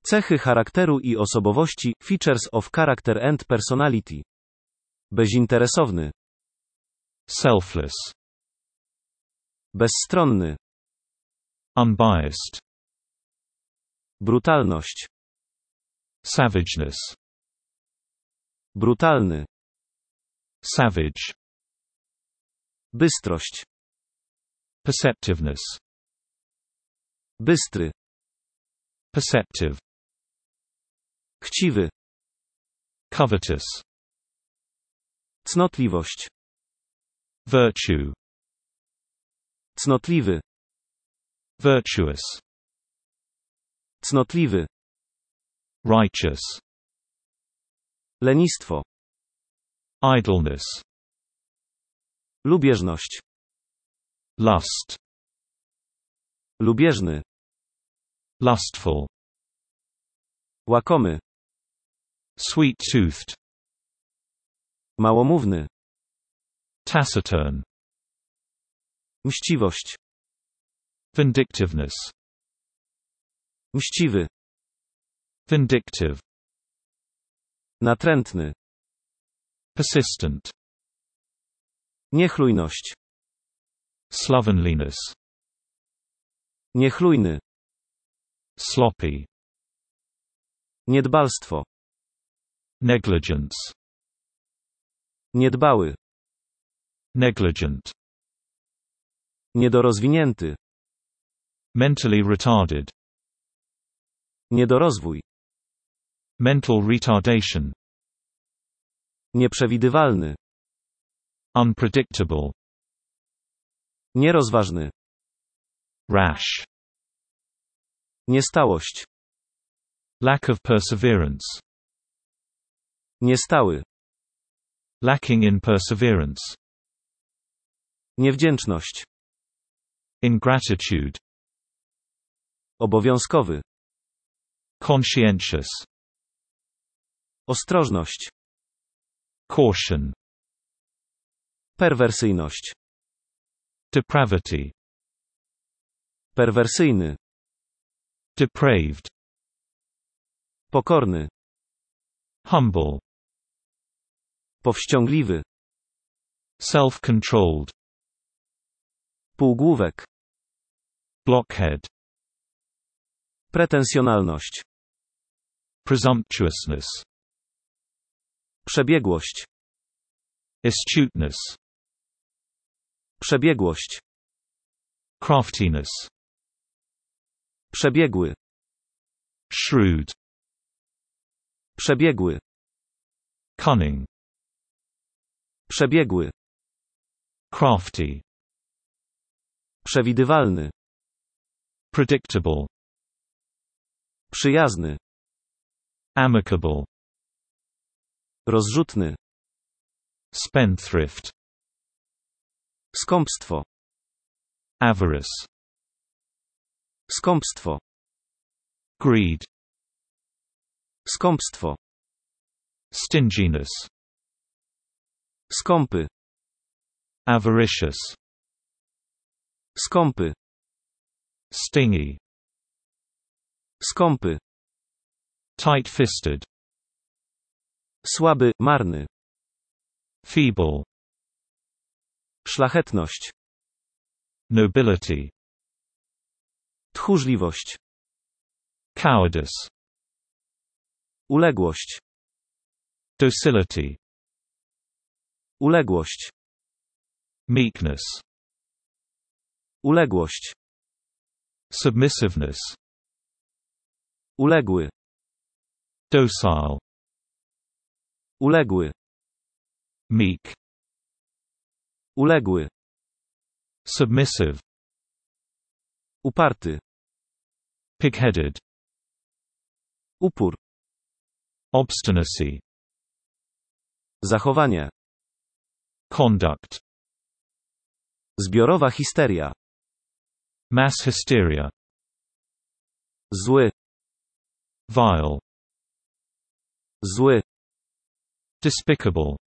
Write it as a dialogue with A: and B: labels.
A: Cechy charakteru i osobowości, features of character and personality. Bezinteresowny.
B: Selfless.
A: Bezstronny.
B: Unbiased.
A: Brutalność.
B: Savageness.
A: Brutalny.
B: Savage.
A: Bystrość.
B: Perceptiveness.
A: Bystry.
B: Perceptive.
A: Chciwy.
B: Covetous.
A: Cnotliwość.
B: Virtue.
A: Cnotliwy.
B: Virtuous.
A: Cnotliwy.
B: Righteous.
A: Lenistwo.
B: Idleness.
A: Lubieżność.
B: Lust.
A: Lubieżny.
B: Lustful.
A: Łakomy.
B: Sweet-toothed.
A: Małomówny.
B: Taciturn.
A: Mściwość.
B: Vindictiveness.
A: Mściwy.
B: Vindictive.
A: Natrętny.
B: Persistent.
A: Niechlujność.
B: Slovenliness.
A: Niechlujny.
B: Sloppy.
A: Niedbalstwo.
B: Negligence.
A: Niedbały.
B: Negligent.
A: Niedorozwinięty.
B: Mentally retarded.
A: Niedorozwój.
B: Mental retardation.
A: Nieprzewidywalny.
B: Unpredictable.
A: Nierozważny.
B: Rash.
A: Niestałość.
B: Lack of perseverance.
A: Niestały.
B: Lacking in perseverance.
A: Niewdzięczność.
B: Ingratitude.
A: Obowiązkowy.
B: Conscientious.
A: Ostrożność.
B: Caution.
A: Perwersyjność.
B: Depravity.
A: Perwersyjny.
B: Depraved.
A: Pokorny.
B: Humble.
A: Powściągliwy.
B: Self-controlled.
A: Półgłówek.
B: Blockhead.
A: Pretensjonalność.
B: Presumptuousness.
A: Przebiegłość.
B: Astuteness.
A: Przebiegłość.
B: Craftiness.
A: Przebiegły.
B: Shrewd.
A: Przebiegły.
B: Cunning.
A: Przebiegły.
B: Crafty.
A: Przewidywalny.
B: Predictable.
A: Przyjazny.
B: Amicable.
A: Rozrzutny.
B: Spendthrift.
A: Skąpstwo.
B: Avarice.
A: Skąpstwo.
B: Greed.
A: Skąpstwo.
B: Stinginess.
A: Skąpy.
B: Avaricious.
A: Skąpy.
B: Stingy.
A: Skąpy.
B: Tight-fisted.
A: Słaby, marny.
B: Feeble.
A: Szlachetność.
B: Nobility.
A: Tchórzliwość.
B: Cowardice.
A: Uległość.
B: Docility.
A: Uległość.
B: Meekness.
A: Uległość.
B: Submissiveness.
A: Uległy.
B: Docile.
A: Uległy.
B: Meek.
A: Uległy.
B: Submissive.
A: Uparty.
B: Pig-headed.
A: Upór.
B: Obstinacy.
A: Zachowanie.
B: Conduct.
A: Zbiorowa histeria.
B: Mass hysteria.
A: Zły.
B: Vile.
A: Zły.
B: Despicable.